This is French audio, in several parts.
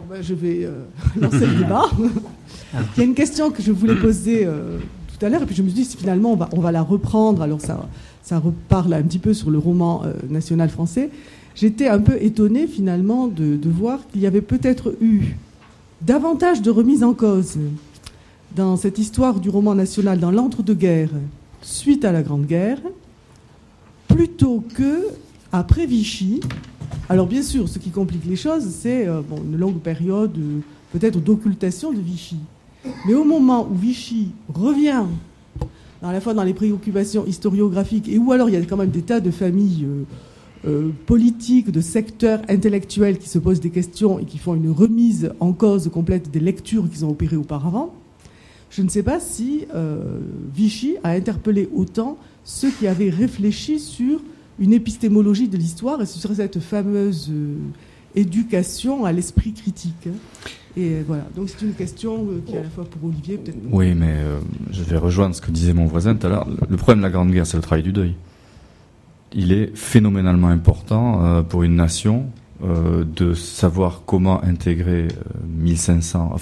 Je vais lancer le débat. Il y a une question que je voulais poser tout à l'heure, et puis je me suis dit, si finalement on va la reprendre, alors ça reparle un petit peu sur le roman national français. J'étais un peu étonnée finalement de voir qu'il y avait peut-être eu davantage de remise en cause dans cette histoire du roman national, dans l'entre-deux-guerres, suite à la Grande Guerre, plutôt que après Vichy. Alors bien sûr, ce qui complique les choses, c'est une longue période peut-être d'occultation de Vichy. Mais au moment où Vichy revient, à la fois dans les préoccupations historiographiques, et où alors il y a quand même des tas de familles politiques, de secteurs intellectuels qui se posent des questions et qui font une remise en cause complète des lectures qu'ils ont opérées auparavant, je ne sais pas si Vichy a interpellé autant ceux qui avaient réfléchi sur une épistémologie de l'histoire et sur cette fameuse éducation à l'esprit critique. Et voilà, donc c'est une question qui est à la fois pour Olivier, peut-être. Oui, mais je vais rejoindre ce que disait mon voisin tout à l'heure. Le problème de la Grande Guerre, c'est le travail du deuil. Il est phénoménalement important pour une nation de savoir comment intégrer 1 500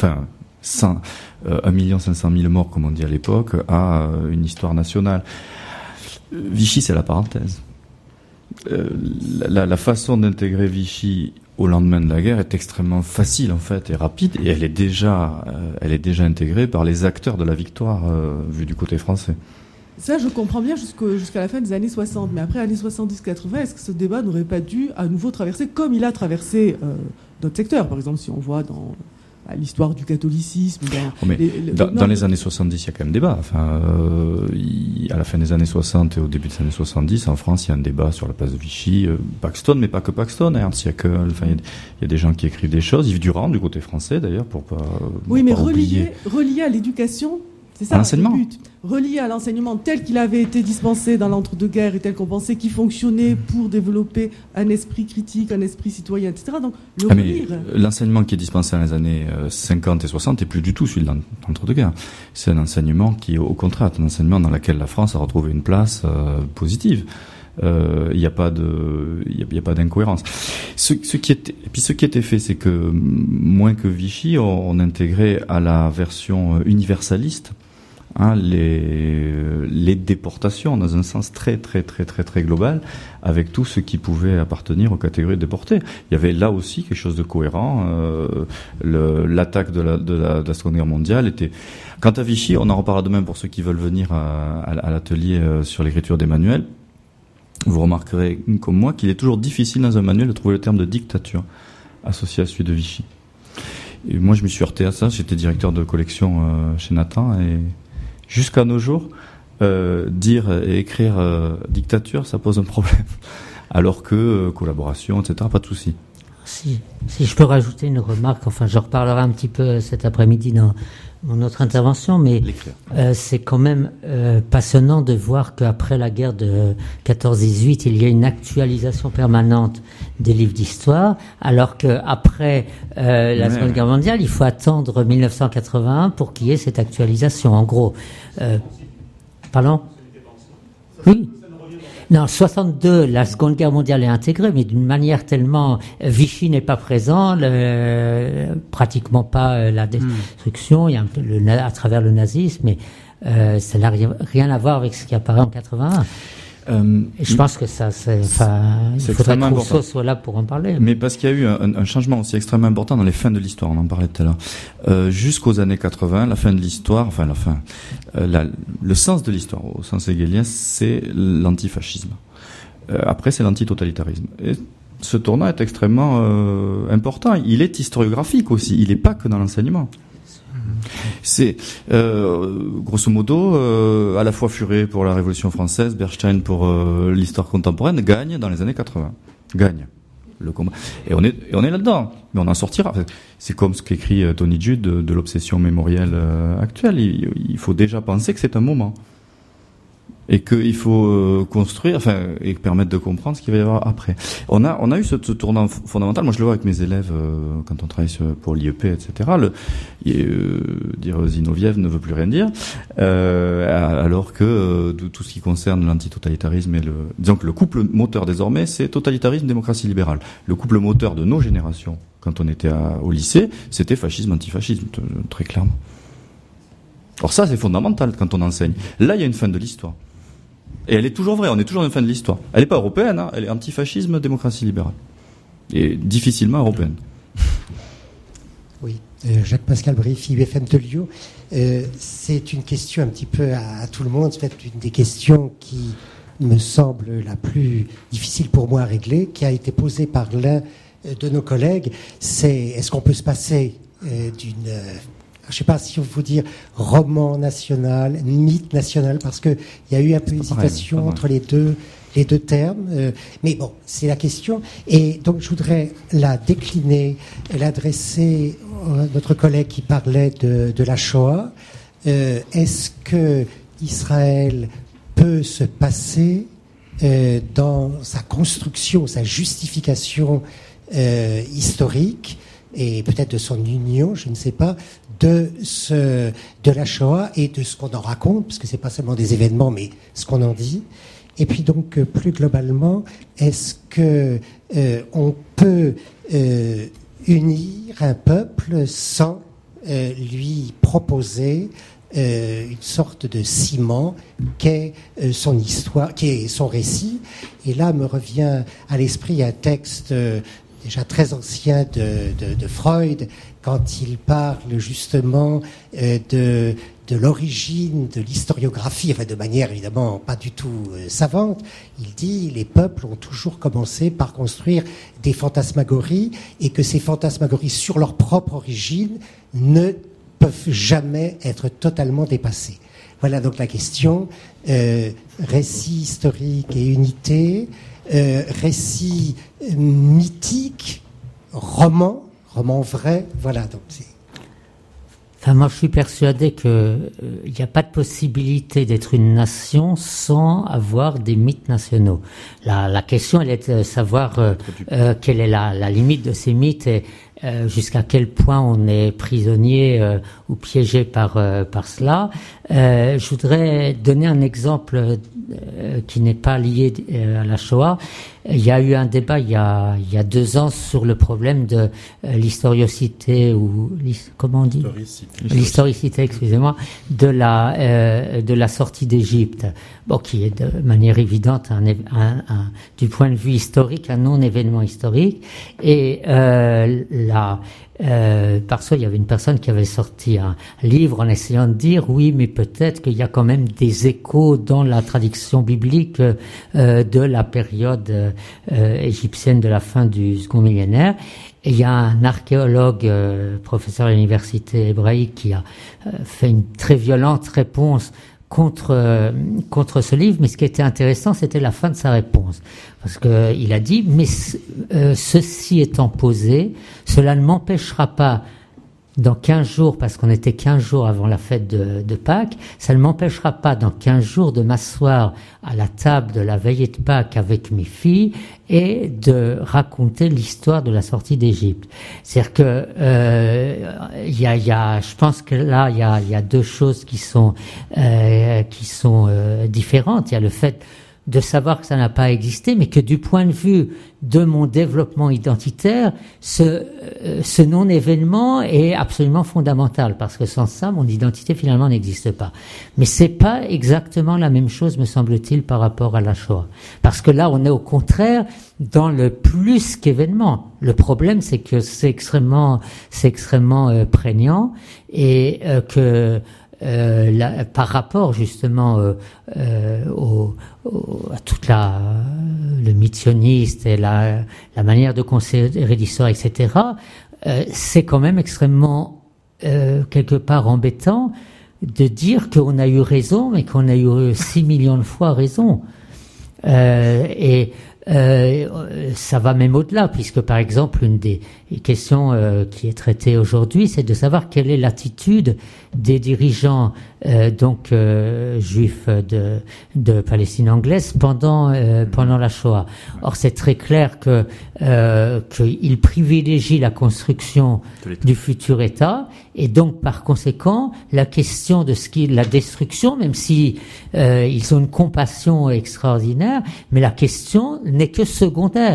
000 morts, comme on dit à l'époque, à une histoire nationale. Vichy, c'est la parenthèse. La façon d'intégrer Vichy au lendemain de la guerre est extrêmement facile en fait et rapide, et elle est déjà intégrée par les acteurs de la victoire vu du côté français. Ça, je comprends bien jusqu'à la fin des années 60. Mais après années 70-80, est-ce que ce débat n'aurait pas dû à nouveau traverser, comme il a traversé d'autres secteurs? Par exemple, si on voit dans l'histoire du catholicisme. Dans les années 70, il y a quand même débat. Enfin, à la fin des années 60 et au début des années 70, en France, il y a un débat sur la place de Vichy. Paxton, mais pas que Paxton, Ernst Haeckel. Enfin, il y a des gens qui écrivent des choses. Yves Durand, du côté français, d'ailleurs, pour pas. Oui, mais oublier. relié à l'éducation. C'est ça le but. Relié à l'enseignement tel qu'il avait été dispensé dans l'entre-deux-guerres et tel qu'on pensait qu'il fonctionnait pour développer un esprit critique, un esprit citoyen, etc. Donc, l'enseignement qui est dispensé dans les années 50 et 60 n'est plus du tout celui de l'entre-deux-guerres. C'est un enseignement qui, au contraire, est un enseignement dans lequel la France a retrouvé une place positive. Il n'y a pas d'incohérence. Ce qui était fait, c'est que moins que Vichy, on intégrait à la version universaliste les déportations dans un sens très très très très très global, avec tout ce qui pouvait appartenir aux catégories déportées. Il y avait là aussi quelque chose de cohérent. L'attaque de la Seconde Guerre mondiale était. Quant à Vichy, on en reparlera demain pour ceux qui veulent venir à l'atelier sur l'écriture des manuels. Vous remarquerez, comme moi, qu'il est toujours difficile dans un manuel de trouver le terme de dictature associé à celui de Vichy. Et moi, je me suis heurté à ça. J'étais directeur de collection chez Nathan, et jusqu'à nos jours, dire et écrire dictature, ça pose un problème. Alors que collaboration, etc., pas de souci. Si je peux rajouter une remarque, enfin, je reparlerai un petit peu cet après-midi dans mon autre intervention, mais c'est quand même passionnant de voir qu'après la guerre de 14-18, il y a une actualisation permanente des livres d'histoire, alors qu'après la Seconde Guerre mondiale, il faut attendre 1981 pour qu'il y ait cette actualisation. En gros, pardon ? Oui. Non, 62, la Seconde Guerre mondiale est intégrée, mais d'une manière tellement... Vichy n'est pas présent, pratiquement pas la destruction, il y a un peu à travers le nazisme, mais ça n'a rien à voir avec ce qui apparaît en 81. Et je pense que il faudrait que Rousseau soit là pour en parler. Mais parce qu'il y a eu un changement aussi extrêmement important dans les fins de l'histoire, on en parlait tout à l'heure. Jusqu'aux années 80, la fin de l'histoire, le sens de l'histoire, au sens hegelien, c'est l'antifascisme. Après, c'est l'antitotalitarisme. Et ce tournant est extrêmement important. Il est historiographique aussi, il n'est pas que dans l'enseignement. C'est grosso modo à la fois Furet pour la Révolution française, Bernstein pour l'histoire contemporaine, gagne dans les années 80. Gagne le combat. Et on est là-dedans. Mais on en sortira. C'est comme ce qu'écrit Tony Judt de l'obsession mémorielle actuelle. Il faut déjà penser que c'est un moment. Et qu'il faut construire, et permettre de comprendre ce qu'il va y avoir après. On a eu ce tournant fondamental. Moi, je le vois avec mes élèves quand on travaille pour l'IEP, etc. Dire Zinoviev ne veut plus rien dire, alors que tout ce qui concerne l'antitotalitarisme et disons que le couple moteur désormais, c'est totalitarisme, démocratie libérale. Le couple moteur de nos générations quand on était au lycée, c'était fascisme, antifascisme, très clairement. Or ça, c'est fondamental quand on enseigne. Là, il y a une fin de l'histoire. Et elle est toujours vraie, on est toujours à une fin de l'histoire. Elle n'est pas européenne, hein, elle est antifascisme, démocratie libérale. Et difficilement européenne. Oui, Jacques-Pascal Briffy, BFM de Lyon. C'est une question un petit peu à tout le monde, c'est peut-être une des questions qui me semble la plus difficile pour moi à régler, qui a été posée par l'un de nos collègues. C'est, est-ce qu'on peut se passer d'une... je ne sais pas si on faut dire roman national, mythe national, parce qu'il y a eu un peu d'hésitation entre les deux termes. Mais bon, c'est la question. Et donc, je voudrais la décliner, l'adresser à notre collègue qui parlait de la Shoah. Est-ce que Israël peut se passer dans sa construction, sa justification historique, et peut-être de son union, je ne sais pas, de la Shoah et de ce qu'on en raconte, parce que c'est pas seulement des événements, mais ce qu'on en dit. Et puis donc, plus globalement, est-ce que on peut unir un peuple sans lui proposer une sorte de ciment qu'est son histoire, qui est son récit? Et là me revient à l'esprit un texte déjà très ancien de Freud, quand il parle justement de l'origine de l'historiographie, enfin de manière évidemment pas du tout savante. Il dit les peuples ont toujours commencé par construire des fantasmagories, et que ces fantasmagories sur leur propre origine ne peuvent jamais être totalement dépassées. Voilà donc la question. Récit historique et unité, récit mythique, roman vrai, voilà. Donc c'est... Enfin, moi, je suis persuadé que il n'y a pas de possibilité d'être une nation sans avoir des mythes nationaux. La question, elle est de savoir quelle est la limite de ces mythes et jusqu'à quel point on est prisonnier ou piégé par cela. Je voudrais donner un exemple qui n'est pas lié à la Shoah. Il y a eu un débat il y a 2 ans sur le problème de l'historiocité ou comment on dit ? L'historicité, excusez-moi, de la sortie d'Égypte. Bon, qui est de manière évidente du point de vue historique un non-événement historique. Et parce qu'il y avait une personne qui avait sorti un livre en essayant de dire oui, mais peut-être qu'il y a quand même des échos dans la traduction biblique de la période égyptienne de la fin du second millénaire. Et il y a un archéologue, professeur à l'université hébraïque, qui a fait une très violente réponse contre ce livre, mais ce qui était intéressant, c'était la fin de sa réponse. Parce que il a dit, mais ceci étant posé, cela ne m'empêchera pas, dans 15 jours, parce qu'on était 15 jours avant la fête de Pâques, ça ne m'empêchera pas dans 15 jours de m'asseoir à la table de la veillée de Pâques avec mes filles et de raconter l'histoire de la sortie d'Égypte. C'est-à-dire que je pense que là il y a 2 choses qui sont différentes. Il y a le fait de savoir que ça n'a pas existé, mais que du point de vue de mon développement identitaire, ce non-événement est absolument fondamental, parce que sans ça, mon identité finalement n'existe pas. Mais c'est pas exactement la même chose, me semble-t-il, par rapport à la Shoah. Parce que là, on est au contraire dans le plus qu'événement. Le problème, c'est que c'est extrêmement prégnant, et que par rapport justement à toute le mythe sioniste et la manière de considérer l'histoire, etc., c'est quand même extrêmement quelque part embêtant de dire qu'on a eu raison, mais qu'on a eu 6 millions de fois raison. Ça va même au-delà, puisque par exemple une des questions qui est traitée aujourd'hui, c'est de savoir quelle est l'attitude des dirigeants juifs de Palestine anglaise pendant la Shoah. Or c'est très clair qu'ils privilégient la construction du futur État, et donc par conséquent la question de la destruction, même si ils ont une compassion extraordinaire, mais la question n'est que secondaire.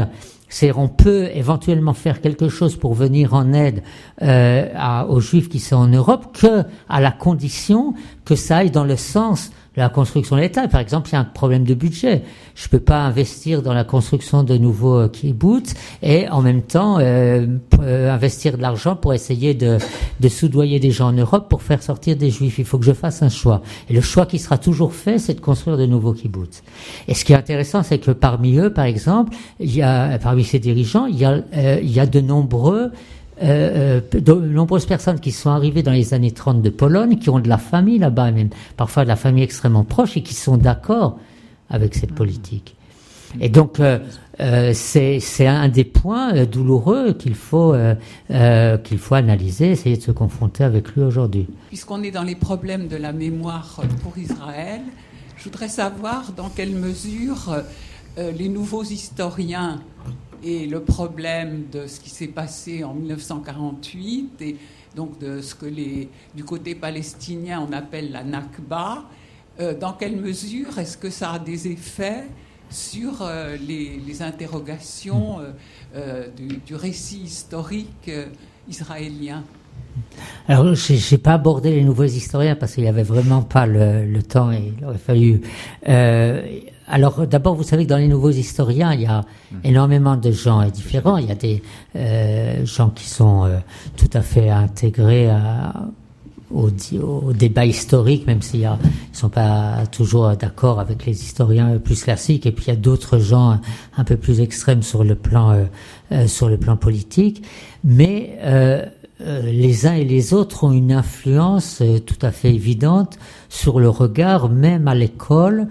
C'est-à-dire, on peut éventuellement faire quelque chose pour venir en aide aux Juifs qui sont en Europe, que à la condition que ça aille dans le sens de la construction de l'État. Par exemple, il y a un problème de budget. Je peux pas investir dans la construction de nouveaux kibbutz et en même temps investir de l'argent pour essayer de soudoyer des gens en Europe pour faire sortir des Juifs. Il faut que je fasse un choix. Et le choix qui sera toujours fait, c'est de construire de nouveaux kibbutz. Et ce qui est intéressant, c'est que parmi eux, par exemple, parmi ces dirigeants, il y a de nombreuses personnes qui sont arrivées dans les années 30 de Pologne, qui ont de la famille là-bas, même parfois de la famille extrêmement proche, et qui sont d'accord avec cette politique. Et donc, c'est un des points douloureux qu'il faut analyser, essayer de se confronter avec lui aujourd'hui. Puisqu'on est dans les problèmes de la mémoire pour Israël, je voudrais savoir dans quelle mesure les nouveaux historiens et le problème de ce qui s'est passé en 1948 et donc de ce que du côté palestinien on appelle la Nakba, dans quelle mesure est-ce que ça a des effets sur les interrogations du récit historique israélien? Alors, j'ai pas abordé les nouveaux historiens parce qu'il y avait vraiment pas le temps et il aurait fallu. Alors, d'abord, vous savez que dans les nouveaux historiens, il y a énormément de gens différents. Il y a des gens qui sont tout à fait intégrés au débat historique, même s'ils sont pas toujours d'accord avec les historiens plus classiques. Et puis il y a d'autres gens un peu plus extrêmes sur le plan politique. Mais les uns et les autres ont une influence tout à fait évidente sur le regard, même à l'école,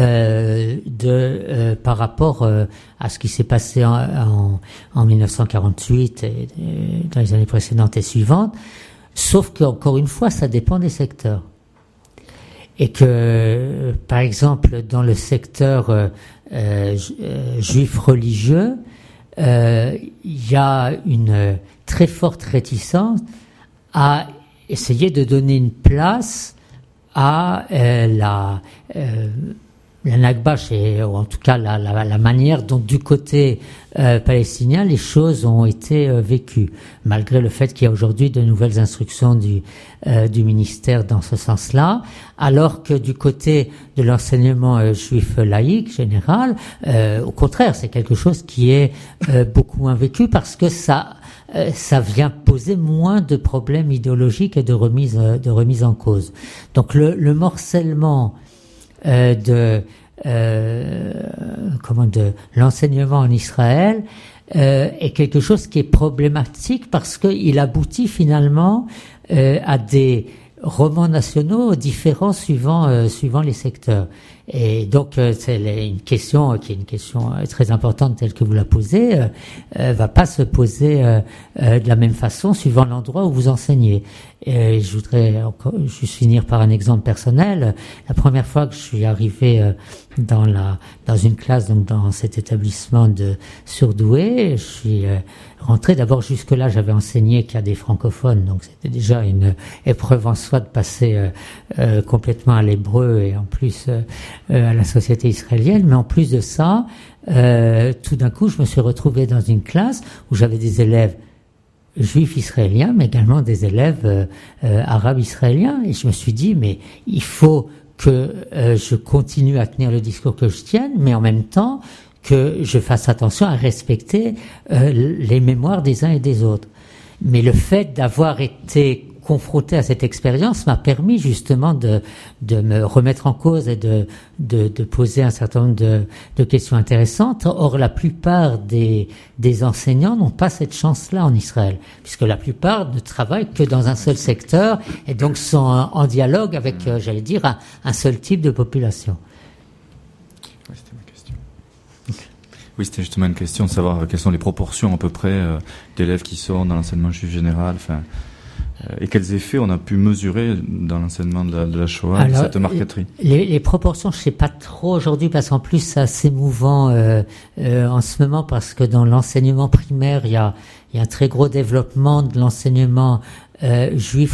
par rapport à ce qui s'est passé en 1948 et dans les années précédentes et suivantes. Sauf qu'encore une fois, ça dépend des secteurs. Et que, par exemple, dans le secteur juif religieux, il y a une très forte réticence à essayer de donner une place à la Nakba, ou en tout cas la manière dont du côté palestinien les choses ont été vécues, malgré le fait qu'il y a aujourd'hui de nouvelles instructions du ministère dans ce sens-là, alors que du côté de l'enseignement juif laïque général, au contraire, c'est quelque chose qui est beaucoup moins vécu parce que ça vient poser moins de problèmes idéologiques et de remise en cause. Donc le morcellement de l'enseignement en Israël est quelque chose qui est problématique parce qu'il aboutit finalement à des romans nationaux différents suivant les secteurs. Et donc c'est une question qui est une question très importante telle que vous la posez, va pas se poser de la même façon suivant l'endroit où vous enseignez. Et je voudrais encore juste finir par un exemple personnel. La première fois que je suis arrivé dans une classe, donc dans cet établissement de surdoués, je suis rentré. D'abord, jusque-là, j'avais enseigné qu'il y a des francophones, donc c'était déjà une épreuve en soi de passer complètement à l'hébreu et en plus à la société israélienne. Mais en plus de ça, tout d'un coup, je me suis retrouvé dans une classe où j'avais des élèves juifs israéliens, mais également des élèves arabes israéliens. Et je me suis dit, mais il faut que je continue à tenir le discours que je tienne, mais en même temps que je fasse attention à respecter les mémoires des uns et des autres. Mais le fait d'avoir été confronté à cette expérience m'a permis justement de me remettre en cause et de poser un certain nombre de questions intéressantes. Or, la plupart des enseignants n'ont pas cette chance-là en Israël, puisque la plupart ne travaillent que dans un seul secteur et donc sont en dialogue avec, j'allais dire, un seul type de population. Oui, c'était ma question. Oui, c'était justement une question de savoir quelles sont les proportions à peu près d'élèves qui sont dans l'enseignement juif général, et quels effets on a pu mesurer dans l'enseignement de la Shoah, de cette marqueterie. Les proportions, je sais pas trop aujourd'hui, parce qu'en plus c'est assez mouvant en ce moment, parce que dans l'enseignement primaire, il y a un très gros développement de l'enseignement juif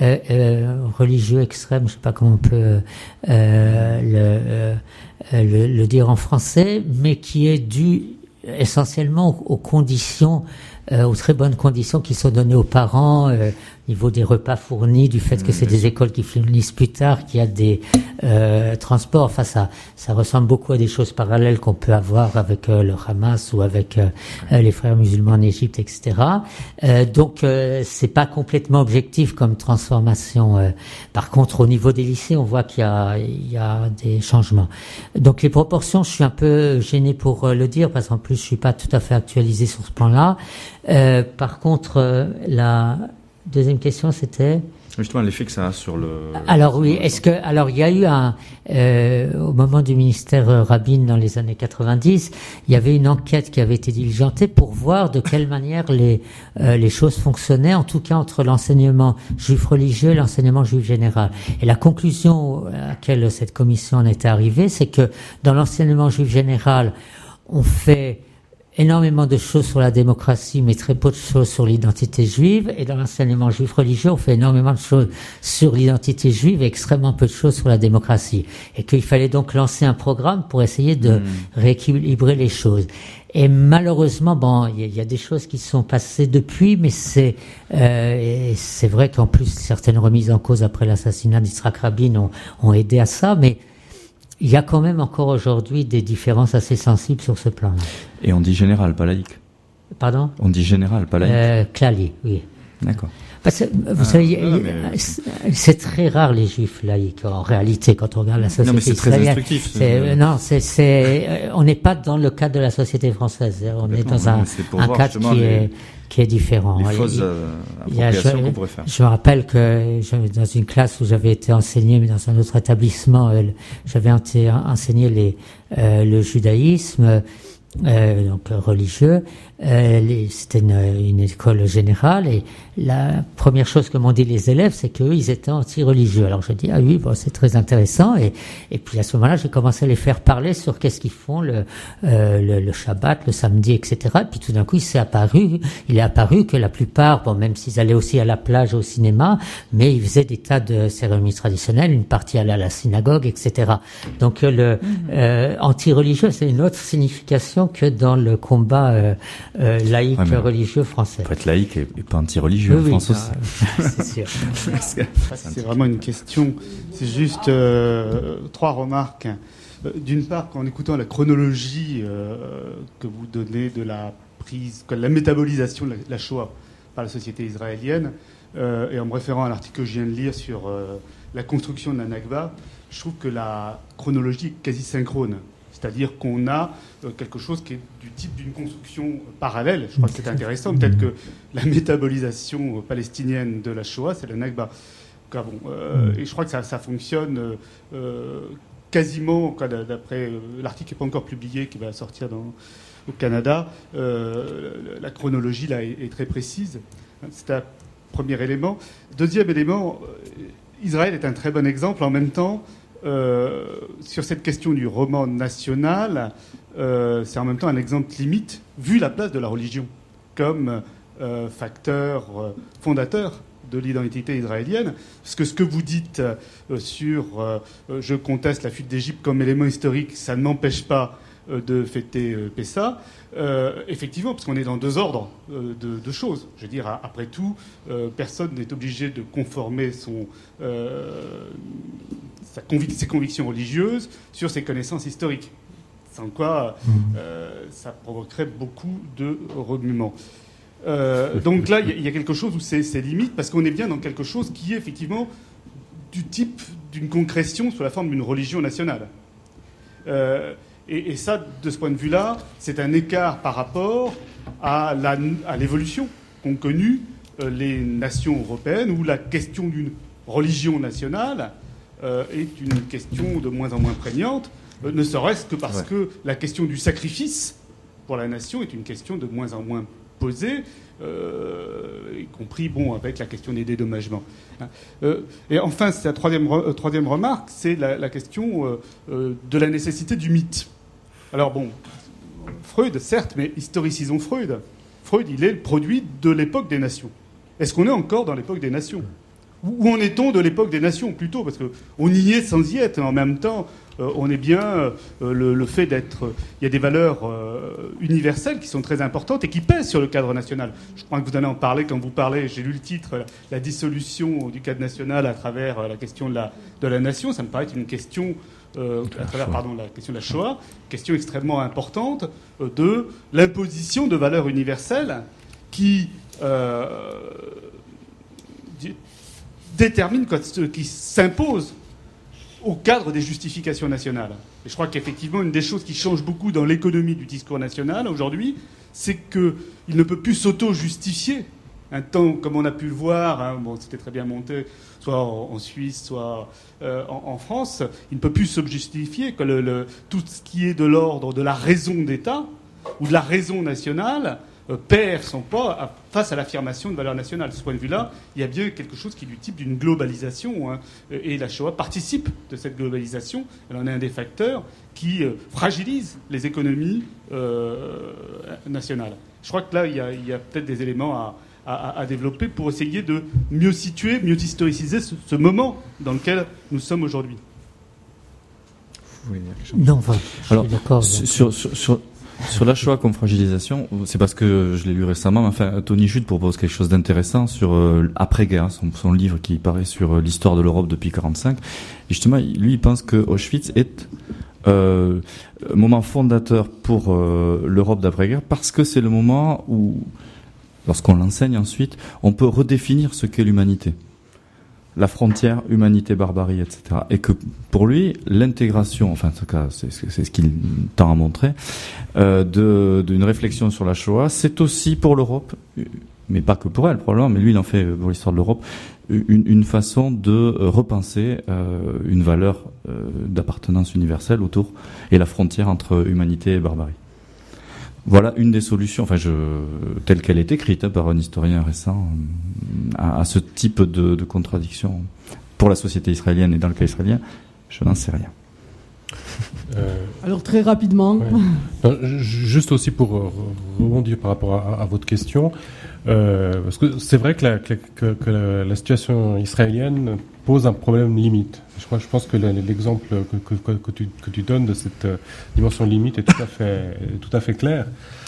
religieux extrême, je sais pas comment on peut le dire en français, mais qui est dû essentiellement aux conditions, aux très bonnes conditions qui sont données aux parents, niveau des repas fournis, du fait que c'est des écoles qui finissent plus tard, qu'il y a des transports. Enfin, ça ressemble beaucoup à des choses parallèles qu'on peut avoir avec le Hamas ou avec les frères musulmans en Égypte, etc. Donc, c'est pas complètement objectif comme transformation. Par contre, au niveau des lycées, on voit qu'il y a des changements. Donc, les proportions, je suis un peu gêné pour le dire, parce qu'en plus, je suis pas tout à fait actualisé sur ce plan-là. Par contre, la deuxième question, c'était justement l'effet que ça a sur le. Alors oui, alors il y a eu au moment du ministère Rabin dans les années 90, il y avait une enquête qui avait été diligentée pour voir de quelle manière les choses fonctionnaient, en tout cas entre l'enseignement juif religieux et l'enseignement juif général. Et la conclusion à laquelle cette commission en était arrivée, c'est que dans l'enseignement juif général, on fait énormément de choses sur la démocratie, mais très peu de choses sur l'identité juive. Et dans l'enseignement juif religieux, on fait énormément de choses sur l'identité juive et extrêmement peu de choses sur la démocratie. Et qu'il fallait donc lancer un programme pour essayer de rééquilibrer les choses. Et malheureusement, bon, il y a des choses qui sont passées depuis, mais c'est vrai qu'en plus, certaines remises en cause après l'assassinat d'Yitzhak Rabin ont aidé à ça, mais il y a quand même encore aujourd'hui des différences assez sensibles sur ce plan-là. Et on dit général, pas laïque. Pardon ? On dit général, pas laïque. Clali, oui. D'accord. Parce que, vous savez, c'est très rare les juifs laïcs, en réalité, quand on regarde la société non, mais c'est israélienne. Très instructif. On n'est pas dans le cadre de la société française. On est dans un cadre qui est différent. Les fausses appropriations qu'on pourrait faire. Je me rappelle que dans une classe où j'avais été enseigné, mais dans un autre établissement, j'avais enseigné le judaïsme, donc religieux. C'était une école générale et la première chose que m'ont dit les élèves, c'est qu'eux, ils étaient anti-religieux. Alors je dis, ah oui, bon, c'est très intéressant. Et puis à ce moment-là, j'ai commencé à les faire parler sur qu'est-ce qu'ils font le Shabbat, le samedi, etc. Et puis tout d'un coup, il est apparu que la plupart, bon, même s'ils allaient aussi à la plage, au cinéma, mais ils faisaient des tas de cérémonies traditionnelles, une partie allait à la synagogue, etc. Donc anti-religieux, c'est une autre signification que dans le combat laïque religieux français. Il faut être laïque et pas anti-religieux en France aussi. C'est sûr. C'est vraiment une question. C'est juste 3 remarques. D'une part, en écoutant la chronologie que vous donnez de la métabolisation de la Shoah par la société israélienne, et en me référant à l'article que je viens de lire sur la construction de la Nakba, je trouve que la chronologie est quasi synchrone. C'est-à-dire qu'on a quelque chose qui est du type d'une construction parallèle. Je crois que c'est intéressant. Peut-être que la métabolisation palestinienne de la Shoah, c'est la Nakba. Et je crois que ça fonctionne quasiment, d'après l'article qui n'est pas encore publié, qui va sortir au Canada, la chronologie là est très précise. C'est un premier élément. Deuxième élément, Israël est un très bon exemple. En même temps, sur cette question du roman national, c'est en même temps un exemple limite, vu la place de la religion comme facteur fondateur de l'identité israélienne. Parce que ce que vous dites sur je conteste la fuite d'Égypte comme élément historique, ça ne m'empêche pas de fêter Pessa. Effectivement, parce qu'on est dans 2 ordres de choses. Je veux dire, après tout, personne n'est obligé de conformer ses convictions religieuses sur ses connaissances historiques. Sans quoi, ça provoquerait beaucoup de remuements. Donc là, il y a quelque chose où c'est limite, parce qu'on est bien dans quelque chose qui est effectivement du type d'une concrétion sous la forme d'une religion nationale. Et ça, de ce point de vue-là, c'est un écart par rapport à l'évolution qu'ont connue les nations européennes, où la question d'une religion nationale est une question de moins en moins prégnante, ne serait-ce que parce que la question du sacrifice pour la nation est une question de moins en moins posée, y compris avec la question des dédommagements. Et enfin, c'est la troisième remarque, c'est la question de la nécessité du mythe. Alors Freud, certes, mais historicisons Freud. Freud, il est le produit de l'époque des nations. Est-ce qu'on est encore dans l'époque des nations ? Où en est-on de l'époque des nations, plutôt ? Parce qu'on y est sans y être, mais en même temps, on est bien le fait d'être... Il y a des valeurs universelles qui sont très importantes et qui pèsent sur le cadre national. Je crois que vous allez en parler quand vous parlez, j'ai lu le titre, la dissolution du cadre national à travers la question de la nation. Ça me paraît une question... à travers la question de la Shoah, question extrêmement importante de l'imposition de valeurs universelles qui déterminent, qui s'imposent au cadre des justifications nationales. Et je crois qu'effectivement, une des choses qui change beaucoup dans l'économie du discours national aujourd'hui, c'est qu'il ne peut plus s'auto-justifier. Un temps, comme on a pu le voir, c'était très bien monté, soit en Suisse, soit en France, il ne peut plus se justifier que tout ce qui est de l'ordre de la raison d'État ou de la raison nationale perd son poids face à l'affirmation de valeurs nationales. De ce point de vue-là, il y a bien quelque chose qui est du type d'une globalisation, et la Shoah participe de cette globalisation. Elle en est un des facteurs qui fragilise les économies nationales. Je crois que là, il y a peut-être des éléments à développer pour essayer de mieux situer, mieux historiciser ce moment dans lequel nous sommes aujourd'hui. Non, alors, je suis d'accord. Sur la Shoah comme fragilisation, c'est parce que je l'ai lu récemment, mais enfin, Tony Judt propose quelque chose d'intéressant sur après-guerre, son livre qui paraît sur l'histoire de l'Europe depuis 1945. Et justement, lui, il pense que Auschwitz est un moment fondateur pour l'Europe d'après-guerre, parce que c'est le moment où, lorsqu'on l'enseigne ensuite, on peut redéfinir ce qu'est l'humanité. La frontière, humanité, barbarie, etc. Et que pour lui, l'intégration, enfin en tout cas c'est ce qu'il tend à montrer, d'une réflexion sur la Shoah, c'est aussi pour l'Europe, mais pas que pour elle probablement, mais lui il en fait pour l'histoire de l'Europe, une façon de repenser une valeur d'appartenance universelle autour, et la frontière entre humanité et barbarie. Voilà une des solutions, telle qu'elle est écrite par un historien récent, à ce type de contradiction pour la société israélienne et dans le cas israélien, je n'en sais rien. Alors très rapidement. Ouais. Non, juste aussi pour rebondir par rapport à votre question, parce que c'est vrai que la situation israélienne pose un problème limite. Je pense que l'exemple que tu donnes de cette dimension limite est tout à fait clair.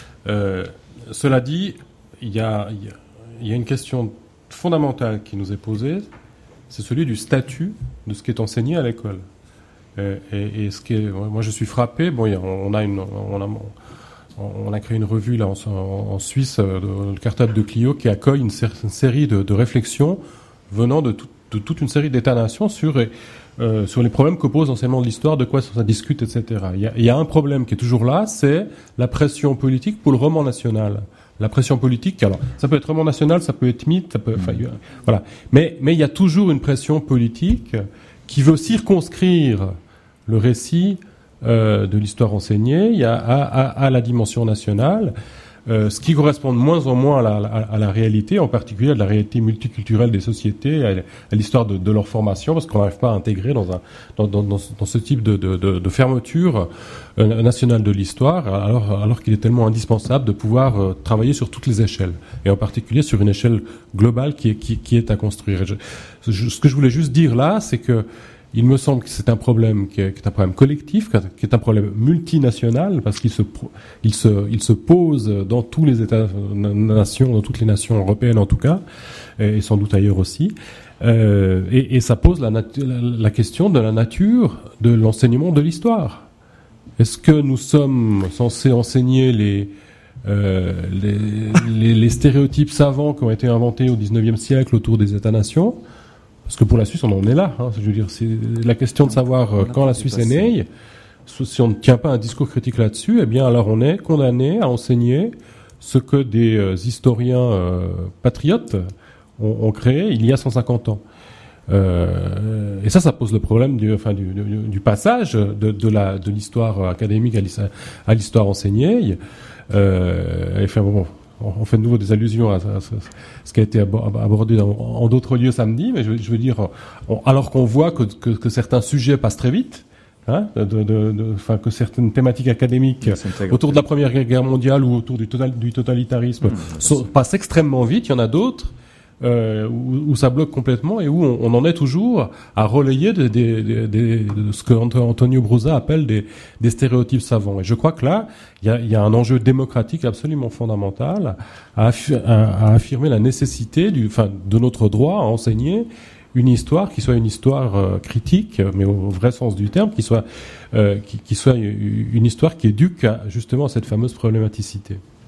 Cela dit, il y a une question fondamentale qui nous est posée, c'est celui du statut de ce qui est enseigné à l'école. Et ce qui est, moi je suis frappé. Bon, on a créé une revue là en Suisse, le Cartable de Clio, qui accueille une série de réflexions venant de toute une série d'États-nations sur les problèmes que pose l'enseignement de l'histoire, de quoi ça discute, etc. Il y a un problème qui est toujours là, c'est la pression politique pour le roman national. La pression politique, alors ça peut être roman national, ça peut être mythe, ça peut, voilà. Mais il y a toujours une pression politique qui veut circonscrire le récit de l'histoire enseignée à la dimension nationale, ce qui correspond de moins en moins à la réalité, en particulier à la réalité multiculturelle des sociétés, à l'histoire de leur formation, parce qu'on n'arrive pas à intégrer dans ce type de fermeture nationale de l'histoire, alors qu'il est tellement indispensable de pouvoir travailler sur toutes les échelles, et en particulier sur une échelle globale qui est à construire. Ce que je voulais juste dire là, c'est que il me semble que c'est un problème qui est un problème collectif, qui est un problème multinational, parce qu'il se pose dans tous les États-nations, dans toutes les nations européennes en tout cas, et sans doute ailleurs aussi. Et ça pose la question de la nature de l'enseignement de l'histoire. Est-ce que nous sommes censés enseigner les stéréotypes savants qui ont été inventés au XIXe siècle autour des États-nations? Parce que pour la Suisse, on en est là. Je veux dire, c'est la question de savoir quand la Suisse est née. Si on ne tient pas un discours critique là-dessus, eh bien, alors on est condamné à enseigner ce que des historiens patriotes ont créé il y a 150 ans. Et ça pose le problème du passage de l'histoire académique à l'histoire enseignée. On fait de nouveau des allusions à ce qui a été abordé en d'autres lieux samedi, mais je veux dire, alors qu'on voit que certains sujets passent très vite, que certaines thématiques académiques autour de la Première Guerre mondiale ou autour du totalitarisme passent extrêmement vite. Il y en a d'autres où ça bloque complètement et où on en est toujours à relayer de ce que Antonio Brusa appelle des stéréotypes savants. Et je crois que là, il y a un enjeu démocratique absolument fondamental à affirmer la nécessité de notre droit à enseigner une histoire qui soit une histoire critique, mais au vrai sens du terme, qui soit une histoire qui éduque justement à cette fameuse problématicité.